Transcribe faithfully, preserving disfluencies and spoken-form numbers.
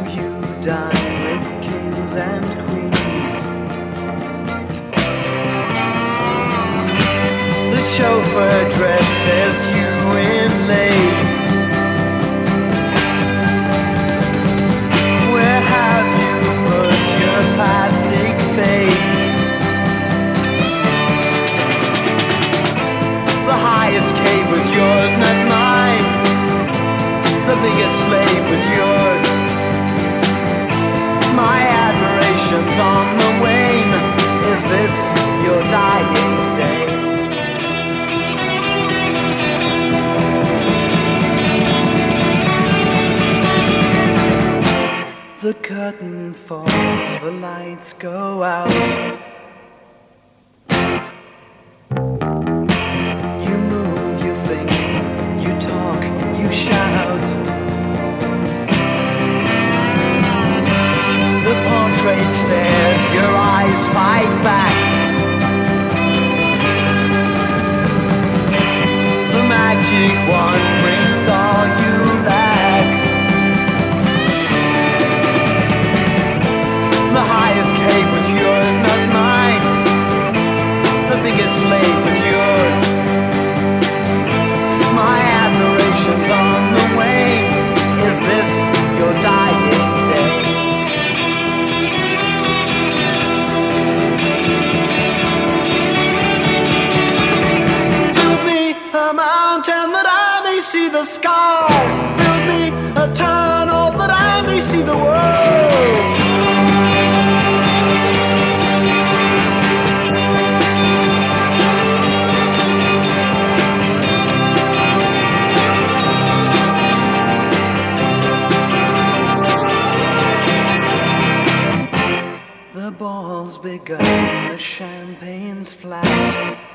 you dine with kings and queens. The chauffeur dresses you in lace. Where have you put your plastic face? The highest cave was yours, not mine. The biggest slave was yours. My admiration's on the wane. Is this your dying day? The curtain falls, the lights go out. You move, you think, you talk, you shout. The portrait stares, your eyes fight back. The magic wand brings all you lack. The highest cave was yours, not mine. The biggest slave was yours. My admiration's on the wane. Is this your dying day? Build me a mountain that I may see the sky. Build me a tunnel that I may see the world. The ball's begun, the champagne's flat.